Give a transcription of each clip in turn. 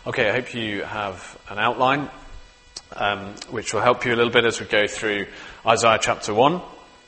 Okay, I hope you have an outline which will help you a little bit as we go through Isaiah chapter 1.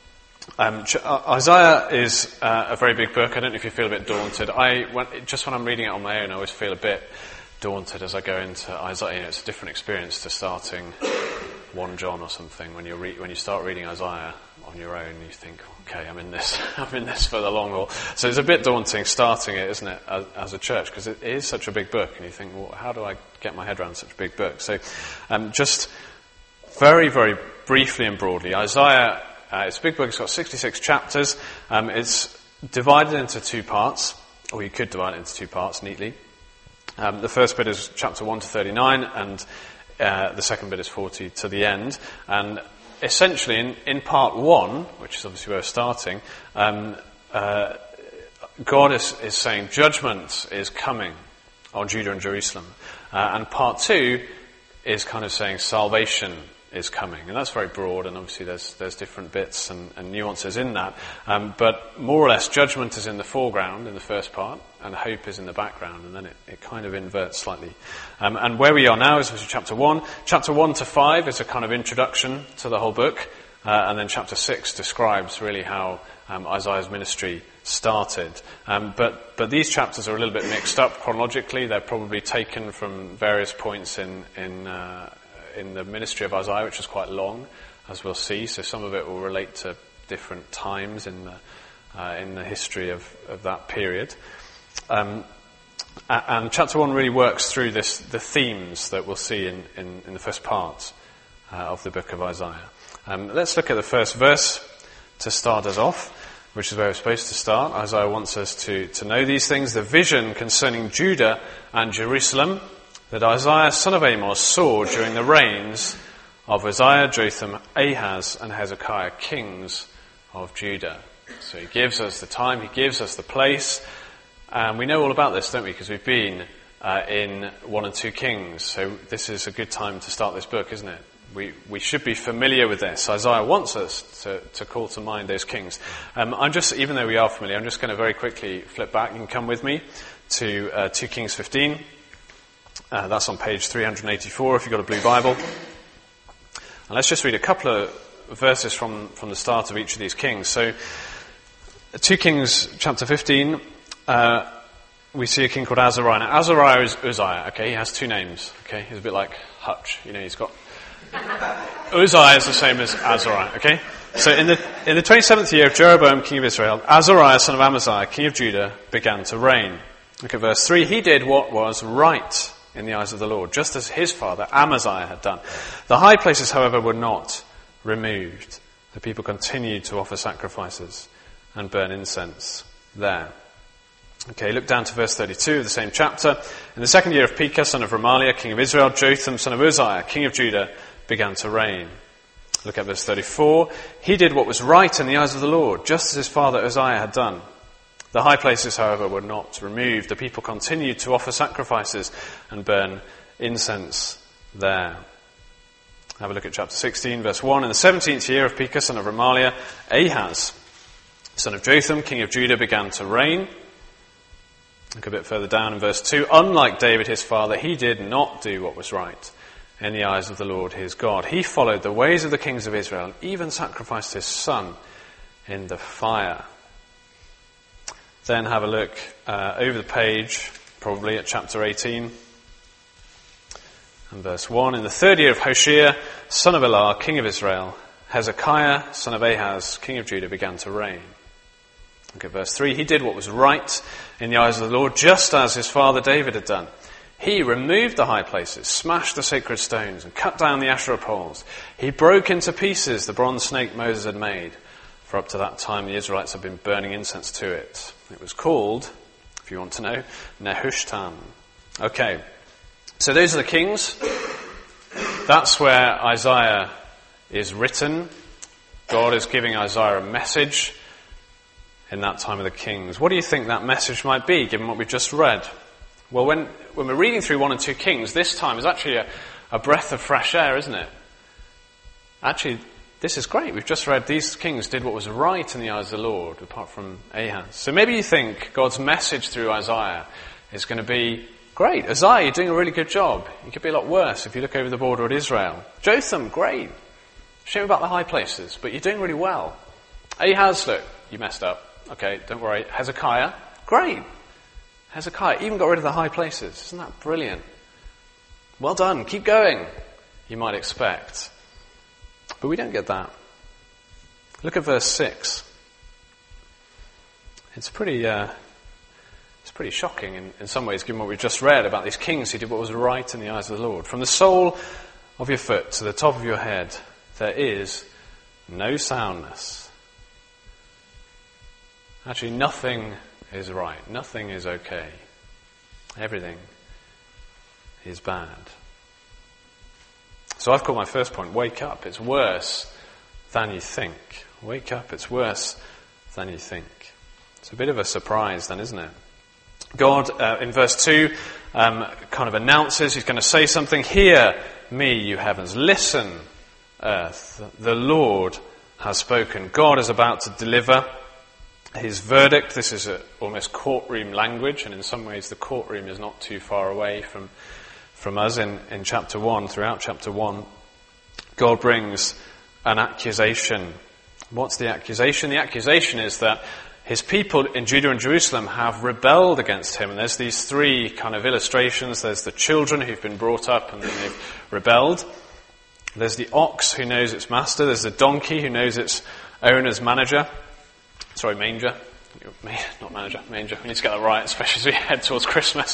Isaiah is a very big book. I don't know if you feel a bit daunted. Just when I'm reading it on my own, I always feel a bit daunted as I go into Isaiah. It's a different experience to starting 1 John or something. When you start reading Isaiah on your own, you think, okay, I'm in this for the long haul. So it's a bit daunting starting it, isn't it, as a church, because it is such a big book, and you think, well, how do I get my head around such a big book? So just very, very briefly and broadly, Isaiah, it's a big book, it's got 66 chapters. It's divided into 2 parts, or you could divide it into 2 parts neatly. The first bit is chapter 1 to 39, and the second bit is 40 to the end. And essentially, in part 1, which is obviously where we're starting, God is saying judgment is coming on Judah and Jerusalem. And part 2 is kind of saying salvation is coming. And that's very broad, and obviously there's different bits and nuances in that. But more or less, judgment is in the foreground in the first part, and hope is in the background, and then it kind of inverts slightly. And where we are now is chapter 1. Chapter 1 to 5 is a kind of introduction to the whole book, and then chapter 6 describes really how Isaiah's ministry started. But these chapters are a little bit mixed up chronologically. They're probably taken from various points in the ministry of Isaiah, which is quite long, as we'll see. So some of it will relate to different times in the history of that period. And chapter 1 really works through the themes that we'll see in the first part of the book of Isaiah. Let's look at the first verse to start us off, which is where we're supposed to start. Isaiah wants us to know these things. The vision concerning Judah and Jerusalem that Isaiah, son of Amos, saw during the reigns of Uzziah, Jotham, Ahaz, and Hezekiah, kings of Judah. So he gives us the time, he gives us the place, and we know all about this, don't we? Because we've been in 1 and 2 Kings, so this is a good time to start this book, isn't it? We should be familiar with this. Isaiah wants us to call to mind those kings. Even though we are familiar, I'm just going to very quickly flip back. You can come with me to 2 Kings 15. That's on page 384 if you've got a blue Bible. And let's just read a couple of verses from the start of each of these kings. So, 2 Kings chapter 15, we see a king called Azariah. Now, Azariah is Uzziah, okay? He has 2 names, okay? He's a bit like Hutch, he's got... Uzziah is the same as Azariah, okay? So in the 27th year of Jeroboam, king of Israel, Azariah, son of Amaziah, king of Judah, began to reign. Look at verse 3. He did what was right in the eyes of the Lord, just as his father Amaziah had done. The high places, however, were not removed. The people continued to offer sacrifices and burn incense there. Okay, look down to verse 32 of the same chapter. In the 2nd year of Pekah, son of Remaliah, king of Israel, Jotham, son of Uzziah, king of Judah, began to reign. Look at verse 34. He did what was right in the eyes of the Lord, just as his father Uzziah had done. The high places, however, were not removed. The people continued to offer sacrifices and burn incense there. Have a look at chapter 16, verse 1. In the 17th year of Pekah, son of Remaliah, Ahaz, son of Jotham, king of Judah, began to reign. Look a bit further down in verse 2. Unlike David, his father, he did not do what was right in the eyes of the Lord his God. He followed the ways of the kings of Israel and even sacrificed his son in the fire. Then have a look over the page, probably at chapter 18 and verse 1. In the 3rd year of Hoshea, son of Elah, king of Israel, Hezekiah, son of Ahaz, king of Judah, began to reign. Look at verse 3. He did what was right in the eyes of the Lord, just as his father David had done. He removed the high places, smashed the sacred stones, and cut down the Asherah poles. He broke into pieces the bronze snake Moses had made. For up to that time, the Israelites had been burning incense to it. It was called, if you want to know, Nehushtan. Okay, so those are the kings. That's where Isaiah is written. God is giving Isaiah a message in that time of the kings. What do you think that message might be, given what we've just read? Well, when we're reading through 1 and 2 Kings, this time is actually a breath of fresh air, isn't it? Actually, this is great. We've just read these kings did what was right in the eyes of the Lord, apart from Ahaz. So maybe you think God's message through Isaiah is going to be great. Uzziah, you're doing a really good job. You could be a lot worse if you look over the border at Israel. Jotham, great. Shame about the high places, but you're doing really well. Ahaz, look, you messed up. Okay, don't worry. Hezekiah, great. Hezekiah even got rid of the high places. Isn't that brilliant? Well done. Keep going, you might expect. But we don't get that. Look at verse 6. It's pretty shocking in some ways, given what we've just read about these kings who did what was right in the eyes of the Lord. From the sole of your foot to the top of your head, there is no soundness. Actually, nothing is right. Nothing is okay. Everything is bad. So I've called my first point, wake up. It's worse than you think. Wake up. It's worse than you think. It's a bit of a surprise then, isn't it? God, in verse 2, kind of announces he's going to say something. Hear me, you heavens. Listen, earth. The Lord has spoken. God is about to deliver his verdict. This is almost courtroom language, and in some ways the courtroom is not too far away from us in chapter 1. Throughout chapter 1, God brings an accusation. What's the accusation? The accusation is that his people in Judah and Jerusalem have rebelled against him. And there's these three kind of illustrations. There's the children who've been brought up and then they've rebelled. There's the ox who knows its master. There's the donkey who knows its owner's manger. Not manager, manger. We need to get that right, especially as we head towards Christmas.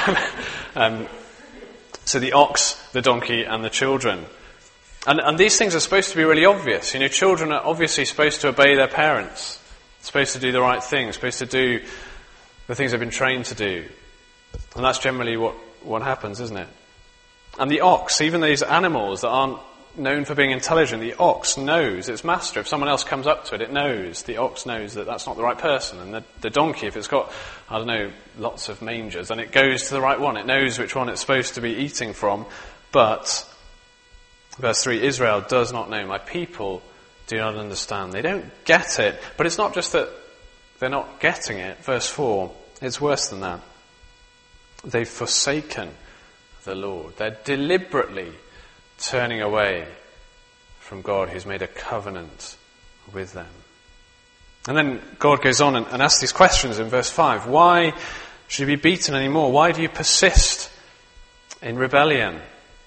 So the ox, the donkey, and the children. And these things are supposed to be really obvious. You know, children are obviously supposed to obey their parents. Supposed to do the right thing, supposed to do the things they've been trained to do. And that's generally what happens, isn't it? And the ox, even these animals that aren't known for being intelligent, the ox knows its master. If someone else comes up to it, it knows. The ox knows that that's not the right person. And the donkey, if it's got, lots of mangers, then it goes to the right one. It knows which one it's supposed to be eating from. But, verse 3, Israel does not know. My people do not understand. They don't get it. But it's not just that they're not getting it. Verse 4, it's worse than that. They've forsaken the Lord. They're deliberately turning away from God who's made a covenant with them. And then God goes on and asks these questions in verse 5. Why should you be beaten anymore? Why do you persist in rebellion?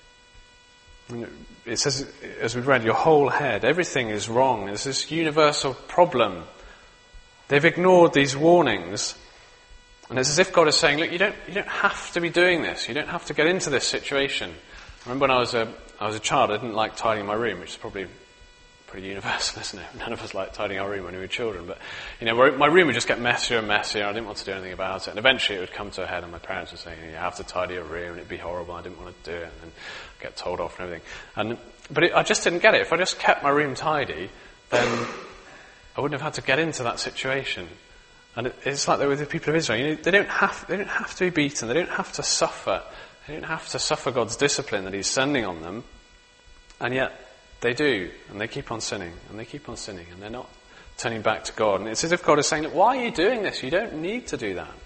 It says, as we've read, your whole head, everything is wrong. There's this universal problem. They've ignored these warnings. And it's as if God is saying, look, you don't have to be doing this. You don't have to get into this situation. I remember when I was a child, I didn't like tidying my room, which is probably pretty universal, isn't it? None of us like tidying our room when we were children. But, my room would just get messier and messier. I didn't want to do anything about it. And eventually it would come to a head and my parents would say, you have to tidy your room, and it'd be horrible. I didn't want to do it, and get told off and everything. But I just didn't get it. If I just kept my room tidy, then I wouldn't have had to get into that situation. And it's like that with the people of Israel. They don't have to be beaten. They don't have to suffer. They don't have to suffer God's discipline that he's sending on them. And yet they do. And they keep on sinning. And they keep on sinning. And they're not turning back to God. And it's as if God is saying, look, why are you doing this? You don't need to do that.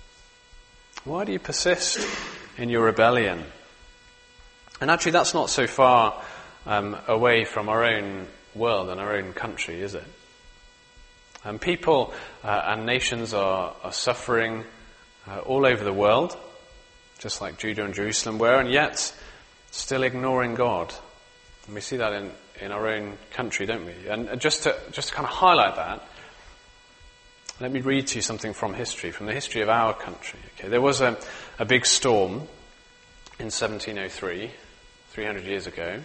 Why do you persist in your rebellion? And actually that's not so far away from our own world and our own country, is it? And people and nations are suffering all over the world, just like Judah and Jerusalem were, and yet still ignoring God. And we see that in our own country, don't we? And just to kind of highlight that, let me read to you something from history, from the history of our country. Okay, there was a big storm in 1703, 300 years ago.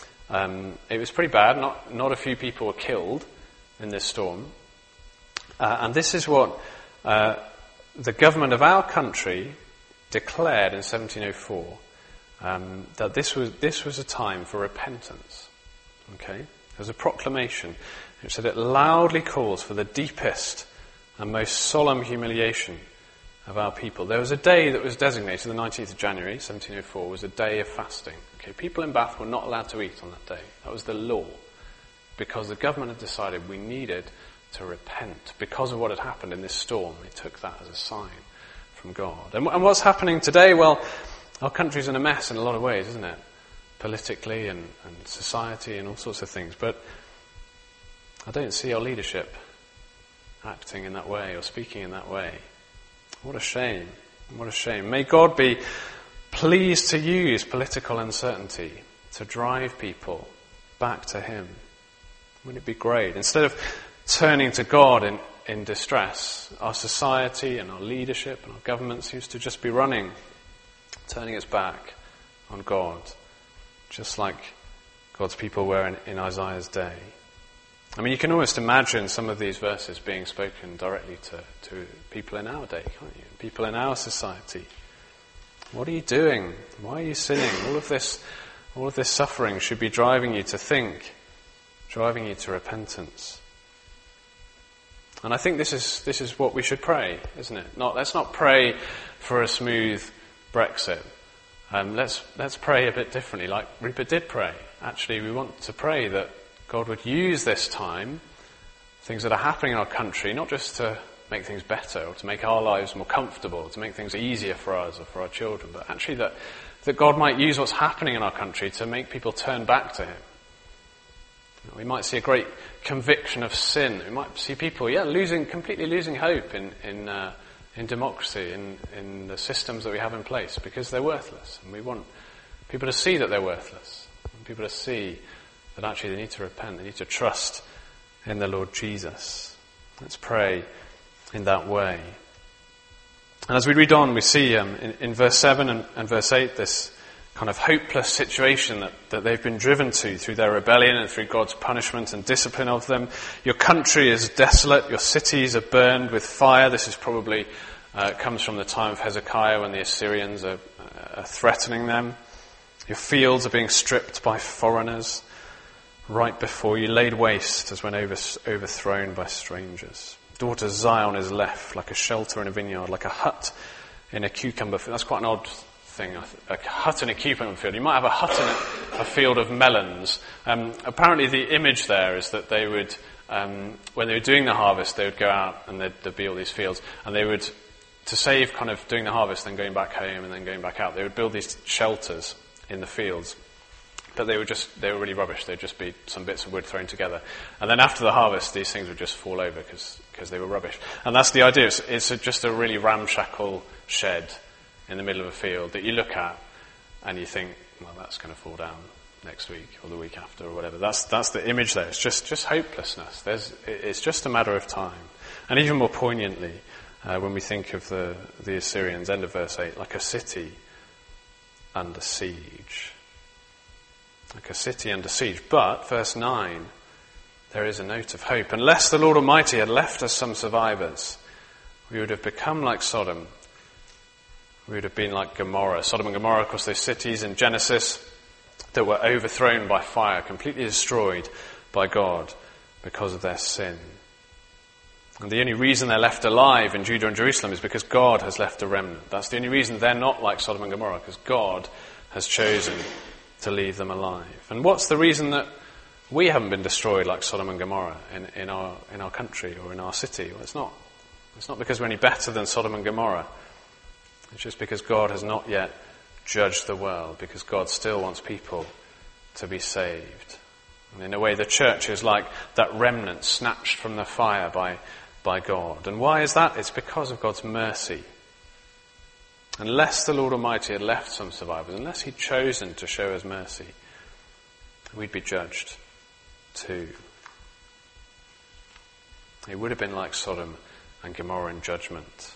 It was pretty bad. Not a few people were killed in this storm. And this is what the government of our country declared in 1704, that this was a time for repentance. Okay? There was a proclamation which said it loudly calls for the deepest and most solemn humiliation of our people. There was a day that was designated, the 19th of January, 1704, was a day of fasting. Okay? People in Bath were not allowed to eat on that day. That was the law. Because the government had decided we needed to repent. Because of what had happened in this storm, they took that as a sign from God. And what's happening today? Well, our country's in a mess in a lot of ways, isn't it? Politically and society and all sorts of things. But I don't see our leadership acting in that way or speaking in that way. What a shame. What a shame. May God be pleased to use political uncertainty to drive people back to him. Wouldn't it be great? Instead of turning to God in distress, our society and our leadership and our government seems to just be turning its back on God, just like God's people were in Isaiah's day. I mean, you can almost imagine some of these verses being spoken directly to people in our day, can't you? People in our society. What are you doing? Why are you sinning? All of this suffering should be driving you to think, driving you to repentance. And I think this is what we should pray, isn't it? Let's not pray for a smooth Brexit. Let's pray a bit differently, like Rupert did pray. Actually, we want to pray that God would use this time, things that are happening in our country, not just to make things better or to make our lives more comfortable, to make things easier for us or for our children, but actually that God might use what's happening in our country to make people turn back to him. We might see a great conviction of sin. We might see people, completely losing hope in democracy, in the systems that we have in place, because they're worthless. And we want people to see that they're worthless. And people to see that actually they need to repent, they need to trust in the Lord Jesus. Let's pray in that way. And as we read on, we see in verse 7 and verse 8 this kind of hopeless situation that they've been driven to through their rebellion and through God's punishment and discipline of them. Your country is desolate, your cities are burned with fire. This is probably comes from the time of Hezekiah when the Assyrians are threatening them. Your fields are being stripped by foreigners right before you, laid waste as when overthrown by strangers. Daughter Zion is left like a shelter in a vineyard, like a hut in a cucumber field. That's quite an odd thing, a hut in a cucumber field. You might have a hut in a field of melons. Apparently the image there is that they would, when they were doing the harvest, they would go out and there'd be all these fields, and they would, to save kind of doing the harvest, then going back home and then going back out, they would build these shelters in the fields. But they were really rubbish. They'd just be some bits of wood thrown together. And then after the harvest, these things would just fall over because they were rubbish. And that's the idea. It's just a really ramshackle shed in the middle of a field that you look at and you think, well, that's going to fall down next week or the week after or whatever. That's the image there. It's just hopelessness. It's just a matter of time. And even more poignantly, when we think of the Assyrians, end of verse 8, like a city under siege. Like a city under siege. But, verse 9, there is a note of hope. Unless the Lord Almighty had left us some survivors, we would have become like Sodom. We would have been like Gomorrah. Sodom and Gomorrah, of course, those cities in Genesis that were overthrown by fire, completely destroyed by God because of their sin. And the only reason they're left alive in Judah and Jerusalem is because God has left a remnant. That's the only reason they're not like Sodom and Gomorrah, because God has chosen to leave them alive. And what's the reason that we haven't been destroyed like Sodom and Gomorrah in our country or in our city? Well, it's not because we're any better than Sodom and Gomorrah. It's just because God has not yet judged the world, because God still wants people to be saved. And in a way, the church is like that remnant snatched from the fire by God. And why is that? It's because of God's mercy. Unless the Lord Almighty had left some survivors, unless he'd chosen to show us mercy, we'd be judged too. It would have been like Sodom and Gomorrah in judgment.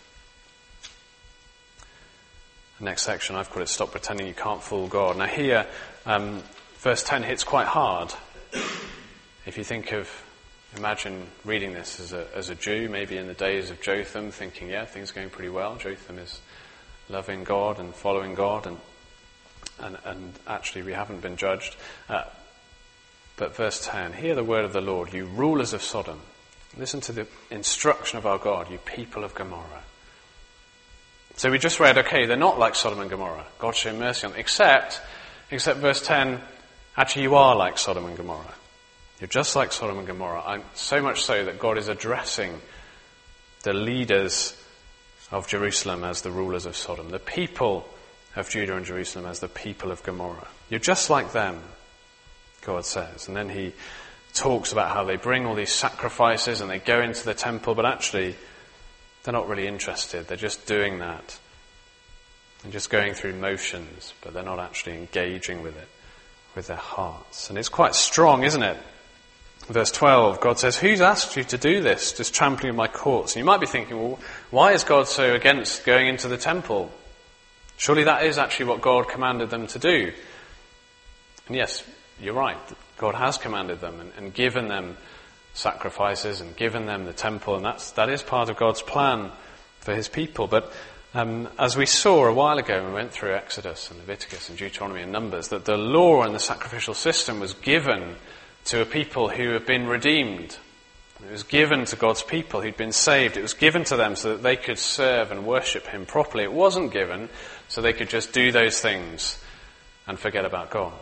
The next section, I've called it Stop Pretending You Can't Fool God. Now here, verse 10 hits quite hard. If you imagine reading this as a Jew, maybe in the days of Jotham, thinking, yeah, things are going pretty well. Jotham is loving God and following God, and actually we haven't been judged. But verse 10, hear the word of the Lord, you rulers of Sodom. Listen to the instruction of our God, you people of Gomorrah. So we just read, okay, they're not like Sodom and Gomorrah. God show mercy on them. Except verse 10, actually you are like Sodom and Gomorrah. You're just like Sodom and Gomorrah. So much so that God is addressing the leaders of Jerusalem as the rulers of Sodom, the people of Judah and Jerusalem as the people of Gomorrah. You're just like them, God says. And then he talks about how they bring all these sacrifices and they go into the temple, but actually they're not really interested. They're just doing that. They're just going through motions, but they're not actually engaging with it, with their hearts. And it's quite strong, isn't it? Verse 12, God says, who's asked you to do this, just trampling in my courts? And you might be thinking, well, why is God so against going into the temple? Surely that is actually what God commanded them to do. And yes, you're right. God has commanded them and given them sacrifices and given them the temple, and that is part of God's plan for his people. But as we saw a while ago when we went through Exodus and Leviticus and Deuteronomy and Numbers, that the law and the sacrificial system was given to a people who have been redeemed. It was given to God's people who'd been saved. It was given to them so that they could serve and worship him properly. It wasn't given so they could just do those things and forget about God.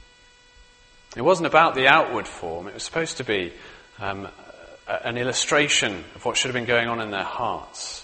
It wasn't about the outward form. It was supposed to be an illustration of what should have been going on in their hearts,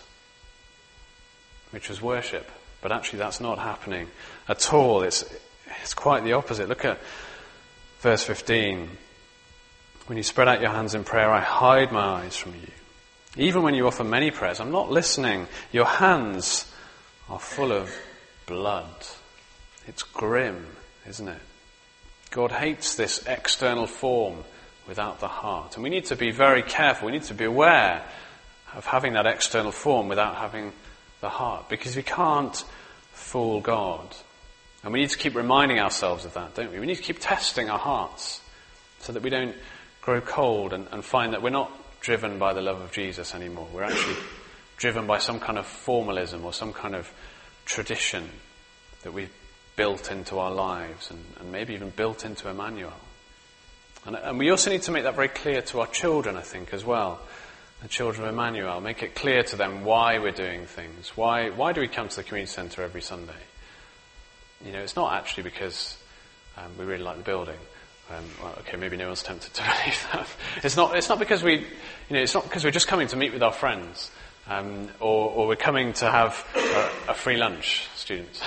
which was worship. But actually that's not happening at all. It's quite the opposite. Look at verse 15. When you spread out your hands in prayer, I hide my eyes from you. Even when you offer many prayers, I'm not listening. Your hands are full of blood. It's grim, isn't it? God hates this external form without the heart. And we need to be very careful. We need to be aware of having that external form without having the heart. Because we can't fool God. And we need to keep reminding ourselves of that, don't we? We need to keep testing our hearts so that we don't grow cold and find that we're not driven by the love of Jesus anymore. We're actually driven by some kind of formalism or some kind of tradition that we've built into our lives and maybe even built into Emmanuel. And we also need to make that very clear to our children, I think, as well. The children of Emmanuel. Make it clear to them why we're doing things. Why do we come to the community centre every Sunday? You know, it's not actually because we really like the building. Well, okay, maybe no one's tempted to believe that. It's not because it's not because we're just coming to meet with our friends, or we're coming to have a free lunch, students,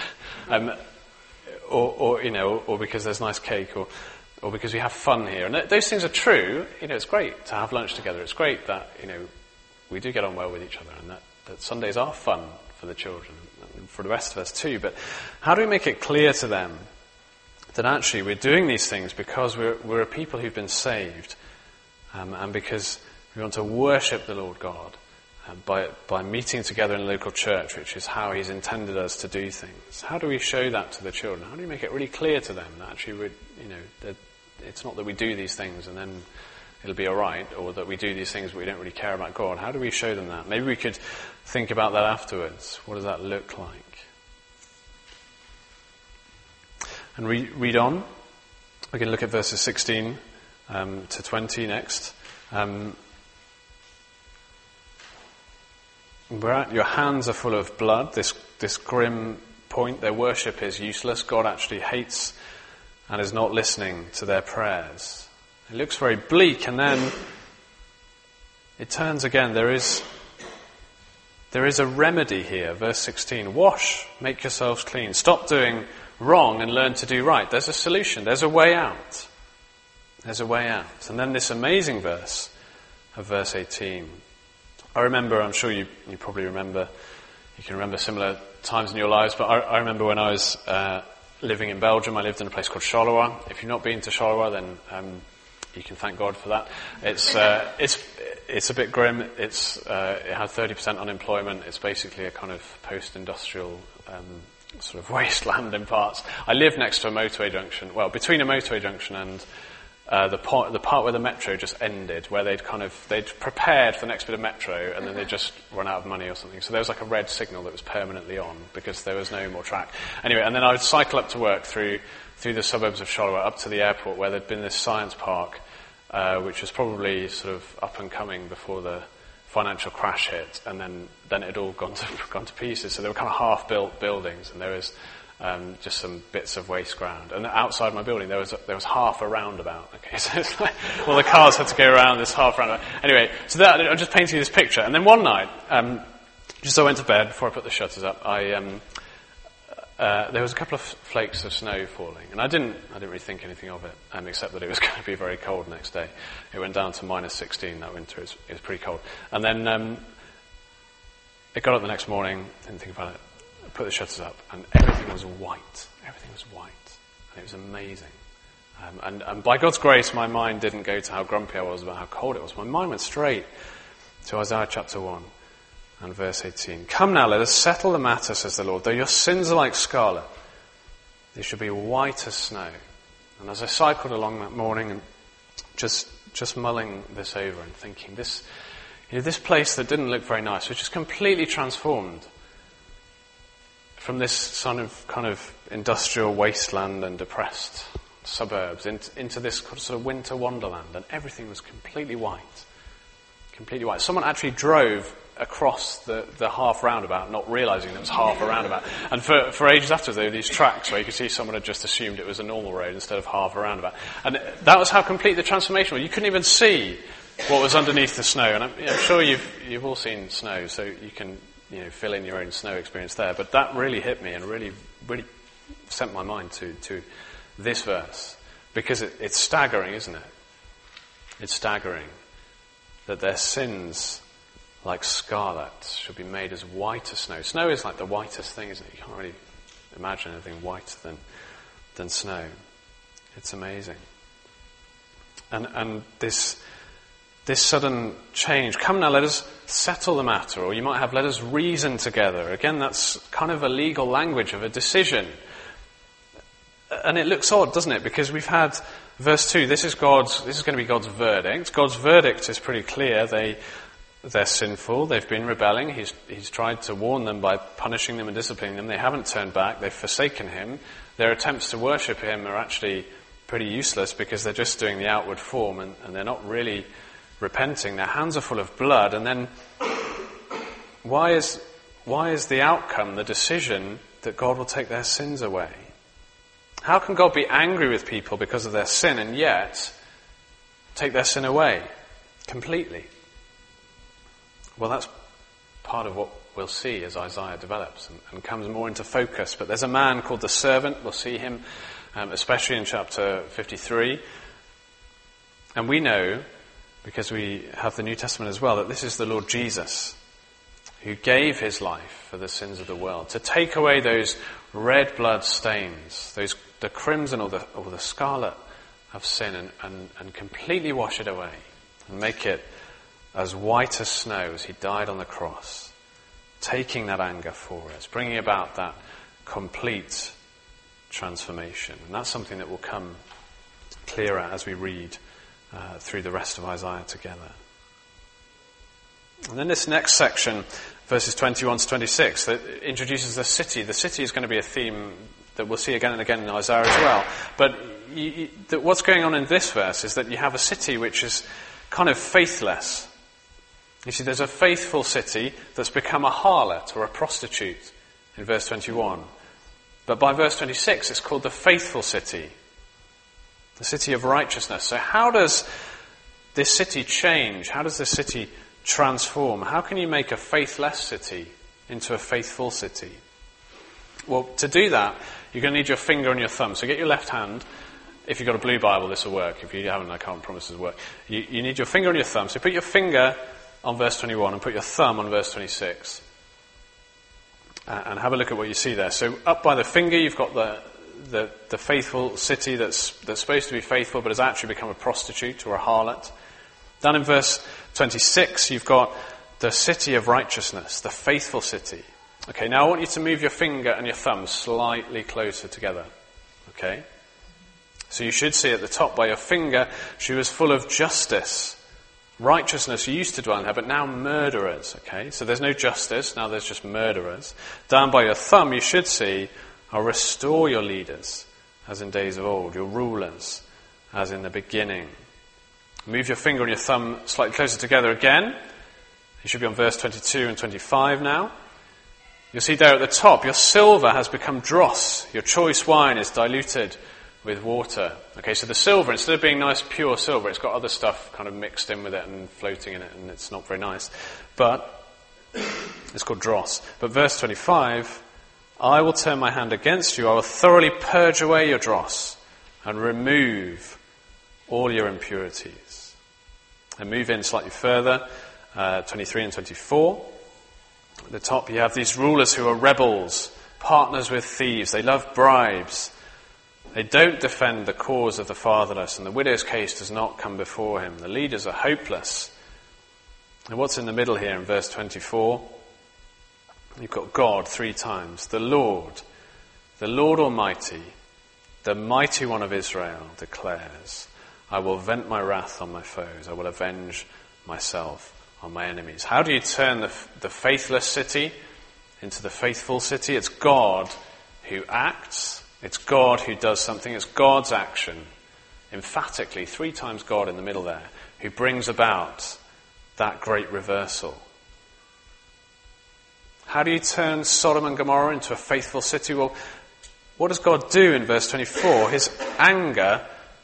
or because there's nice cake, or because we have fun here. And those things are true. You know, it's great to have lunch together. It's great that we do get on well with each other, and that Sundays are fun for the children and for the rest of us too. But how do we make it clear to them that actually we're doing these things because we're a people who've been saved, and because we want to worship the Lord God by meeting together in a local church, which is how he's intended us to do things? How do we show that to the children? How do we make it really clear to them that actually that it's not that we do these things and then it'll be all right, or that we do these things but we don't really care about God? How do we show them that? Maybe we could think about that afterwards. What does that look like? And read on. We're going to look at verses 16 to 20 next. Your hands are full of blood. This grim point. Their worship is useless. God actually hates and is not listening to their prayers. It looks very bleak, and then it turns again. There is a remedy here. Verse 16. Wash, make yourselves clean. Stop doing wrong and learn to do right. There's a solution. There's a way out. There's a way out. And then this amazing verse of verse 18. I remember, I'm sure you probably remember, you can remember similar times in your lives, but I remember when I was living in Belgium, I lived in a place called Charleroi. If you've not been to Charleroi, then you can thank God for that. It's a bit grim. It had 30% unemployment. It's basically a kind of post-industrial sort of wasteland in parts. I live next to a motorway junction. Well, between a motorway junction and the part where the metro just ended, where they'd prepared for the next bit of metro and then they'd just run out of money or something. So there was like a red signal that was permanently on because there was no more track. Anyway, and then I would cycle up to work through the suburbs of Charleroi up to the airport, where there'd been this science park, which was probably sort of up and coming before the financial crash hit, and then it had all gone to pieces. So they were kind of half-built buildings, and there was just some bits of waste ground. And outside my building, there was half a roundabout. Okay, so it's like all the cars had to go around this half roundabout. Anyway, so I'm just painting you this picture. And then one night, Just as I went to bed, before I put the shutters up, there was a couple of flakes of snow falling, and I didn't really think anything of it, except that it was going to be very cold the next day. It went down to minus 16 that winter. It was pretty cold. And then it got up the next morning, didn't think about it, put the shutters up, and everything was white. Everything was white, and it was amazing. And by God's grace, my mind didn't go to how grumpy I was about how cold it was. My mind went straight to Isaiah chapter 1. And verse 18. Come now, let us settle the matter, says the Lord. Though your sins are like scarlet, they should be white as snow. And as I cycled along that morning and just mulling this over and thinking, this place that didn't look very nice was just completely transformed from this sort of kind of industrial wasteland and depressed suburbs into this sort of winter wonderland, and everything was completely white. Completely white. Someone actually drove across the half roundabout, not realising it was half a roundabout. And for ages afterwards, there were these tracks where you could see someone had just assumed it was a normal road instead of half a roundabout. And that was how complete the transformation was. You couldn't even see what was underneath the snow. And I'm sure you've all seen snow, so you can fill in your own snow experience there. But that really hit me and really sent my mind to this verse, because it's staggering, isn't it? It's staggering that their sins, like scarlet, should be made as white as snow. Snow is like the whitest thing, isn't it? You can't really imagine anything whiter than snow. It's amazing. And this sudden change. Come now, let us settle the matter, or you might have let us reason together. Again, that's kind of a legal language of a decision. And it looks odd, doesn't it? Because we've had verse 2, this is going to be God's verdict. God's verdict is pretty clear. They're sinful. They've been rebelling. He's tried to warn them by punishing them and disciplining them. They haven't turned back. They've forsaken him. Their attempts to worship him are actually pretty useless because they're just doing the outward form and they're not really repenting. Their hands are full of blood. And then why is the outcome, the decision, that God will take their sins away? How can God be angry with people because of their sin and yet take their sin away completely? Well, that's part of what we'll see as Isaiah develops and comes more into focus. But there's a man called the servant. We'll see him, especially in chapter 53. And we know, because we have the New Testament as well, that this is the Lord Jesus who gave his life for the sins of the world, to take away those red blood stains, the crimson or the scarlet of sin, and completely wash it away and make it as white as snow as he died on the cross, taking that anger for us, bringing about that complete transformation. And that's something that will come clearer as we read through the rest of Isaiah together. And then this next section, verses 21 to 26, that introduces the city. The city is going to be a theme that we'll see again and again in Isaiah as well. But what's going on in this verse is that you have a city which is kind of faithless. You see, there's a faithful city that's become a harlot or a prostitute in verse 21. But by verse 26, it's called the faithful city, the city of righteousness. So how does this city change? How does this city transform? How can you make a faithless city into a faithful city? Well, to do that, you're going to need your finger and your thumb. So get your left hand. If you've got a blue Bible, this will work. If you haven't, I can't promise this will work. You need your finger and your thumb. So put your finger on verse 21 and put your thumb on verse 26. And have a look at what you see there. So up by the finger, you've got the faithful city that's supposed to be faithful but has actually become a prostitute or a harlot. Down in verse 26, you've got the city of righteousness, the faithful city. Okay, now I want you to move your finger and your thumb slightly closer together. Okay? So you should see at the top by your finger, she was full of justice. Righteousness used to dwell in her, but now murderers. Okay? So there's no justice, now there's just murderers. Down by your thumb, you should see, I'll restore your leaders, as in days of old, your rulers, as in the beginning. Move your finger and your thumb slightly closer together again. You should be on verse 22 and 25 now. You'll see there at the top, your silver has become dross. Your choice wine is diluted with water. Okay, so the silver, instead of being nice, pure silver, it's got other stuff kind of mixed in with it and floating in it, and it's not very nice. But It's called dross. But verse 25, I will turn my hand against you. I will thoroughly purge away your dross and remove all your impurities. And move in slightly further, 23 and 24. At the top you have these rulers who are rebels, partners with thieves. They love bribes. They don't defend the cause of the fatherless, and the widow's case does not come before him. The leaders are hopeless. And what's in the middle here in verse 24? You've got God 3 times. The Lord Almighty, the mighty one of Israel declares, I will vent my wrath on my foes. I will avenge myself on my enemies. How do you turn the faithless city into the faithful city? It's God who acts. It's God who does something. It's God's action. Emphatically, 3 times God in the middle there, who brings about that great reversal. How do you turn Sodom and Gomorrah into a faithful city? Well, what does God do in verse 24? His anger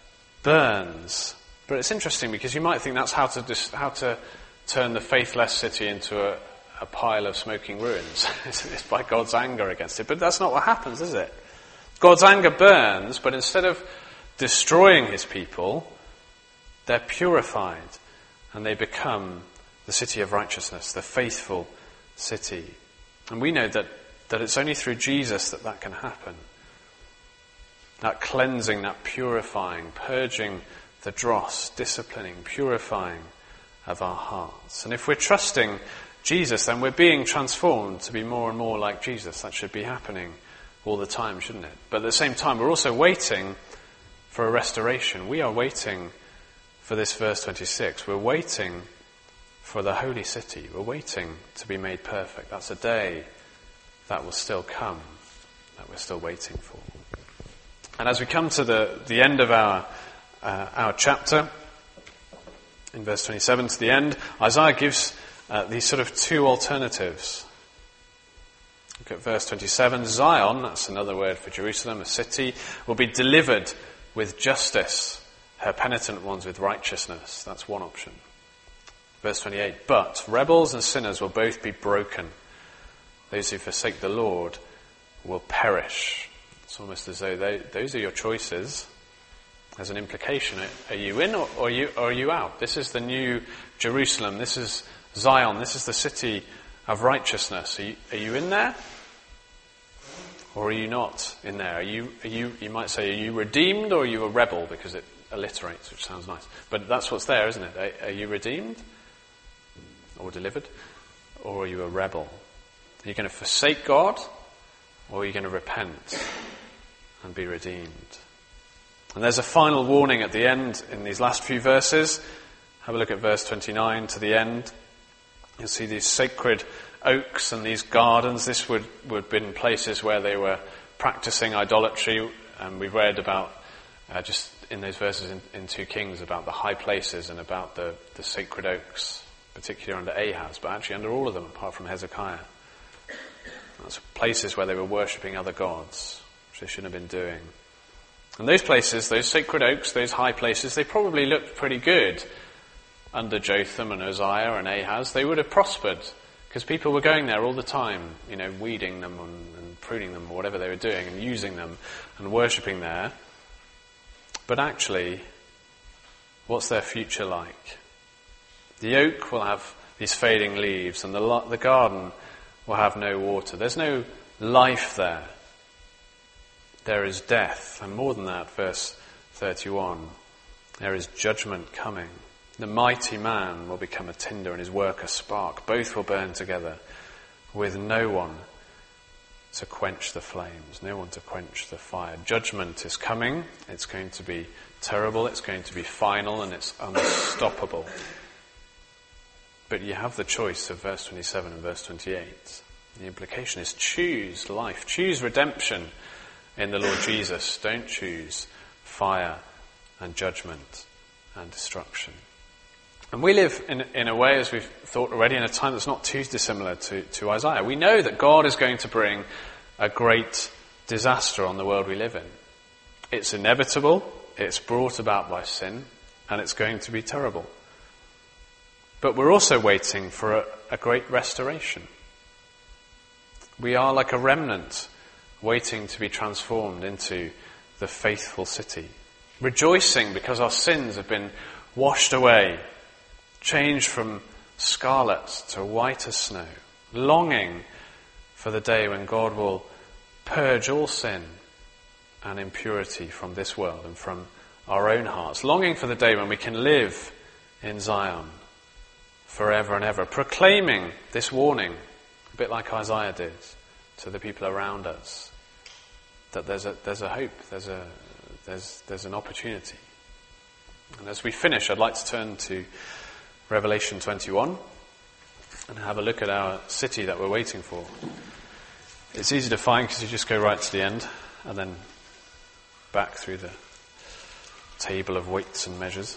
burns. But it's interesting because you might think that's how to turn the faithless city into a pile of smoking ruins. It's by God's anger against it. But that's not what happens, is it? God's anger burns, but instead of destroying his people, they're purified and they become the city of righteousness, the faithful city. And we know that it's only through Jesus that can happen. That cleansing, that purifying, purging the dross, disciplining, purifying of our hearts. And if we're trusting Jesus, then we're being transformed to be more and more like Jesus. That should be happening all the time, shouldn't it? But at the same time, we're also waiting for a restoration. We are waiting for this verse 26. We're waiting for the holy city. We're waiting to be made perfect. That's a day that will still come, that we're still waiting for. And as we come to the end of our chapter, in verse 27 to the end, Isaiah gives these sort of 2 alternatives. Look at verse 27. Zion, that's another word for Jerusalem, a city, will be delivered with justice, her penitent ones with righteousness. That's one option. Verse 28. But rebels and sinners will both be broken. Those who forsake the Lord will perish. It's almost as though those are your choices. There's an implication. Are you in or are you out? This is the new Jerusalem. This is Zion. This is the city of righteousness. Are you in there? Or are you not in there? You might say, are you redeemed or are you a rebel? Because it alliterates, which sounds nice. But that's what's there, isn't it? Are you redeemed or delivered? Or are you a rebel? Are you going to forsake God? Or are you going to repent and be redeemed? And there's a final warning at the end in these last few verses. Have a look at verse 29 to the end. You'll see these sacred oaks and these gardens. This would have been places where they were practicing idolatry. And we read about, just in those verses in 2 Kings, about the high places and about the sacred oaks, particularly under Ahaz, but actually under all of them apart from Hezekiah. That's places where they were worshipping other gods, which they shouldn't have been doing. And those places, those sacred oaks, those high places, they probably looked pretty good under Jotham and Uzziah and Ahaz. They would have prospered because people were going there all the time, weeding them and pruning them or whatever they were doing and using them and worshipping there. But actually, what's their future like? The oak will have these fading leaves and the garden will have no water. There's no life there. There is death. And more than that, verse 31, there is judgment coming. The mighty man will become a tinder and his work a spark. Both will burn together with no one to quench the flames, no one to quench the fire. Judgment is coming. It's going to be terrible. It's going to be final and it's unstoppable. But you have the choice of verse 27 and verse 28. The implication is choose life. Choose redemption in the Lord Jesus. Don't choose fire and judgment and destruction. And we live in a way, as we've thought already, in a time that's not too dissimilar to Isaiah. We know that God is going to bring a great disaster on the world we live in. It's inevitable, it's brought about by sin, and it's going to be terrible. But we're also waiting for a great restoration. We are like a remnant waiting to be transformed into the faithful city, rejoicing because our sins have been washed away, changed from scarlet to white as snow, longing for the day when God will purge all sin and impurity from this world and from our own hearts, longing for the day when we can live in Zion forever and ever, proclaiming this warning, a bit like Isaiah did, to the people around us, that there's a hope, there's an opportunity. And as we finish, I'd like to turn to Revelation 21 and have a look at our city that we're waiting for. It's easy to find because you just go right to the end and then back through the table of weights and measures.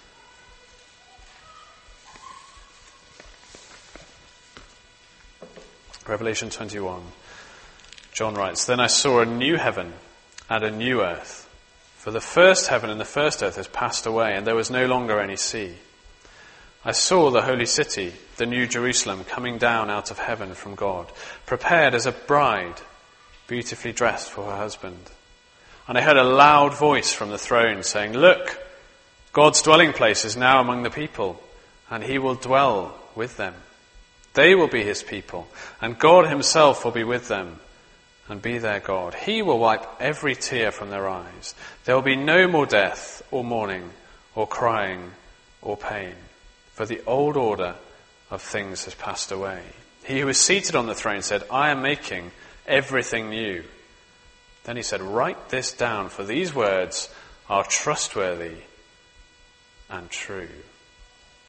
Revelation 21. John writes, "Then I saw a new heaven and a new earth, for the first heaven and the first earth has passed away, and there was no longer any sea. I saw the holy city, the new Jerusalem, coming down out of heaven from God, prepared as a bride, beautifully dressed for her husband. And I heard a loud voice from the throne saying, 'Look, God's dwelling place is now among the people, and he will dwell with them. They will be his people, and God himself will be with them and be their God. He will wipe every tear from their eyes. There will be no more death or mourning or crying or pain, for the old order of things has passed away.' He who was seated on the throne said, 'I am making everything new.' Then he said, 'Write this down, for these words are trustworthy and true.'"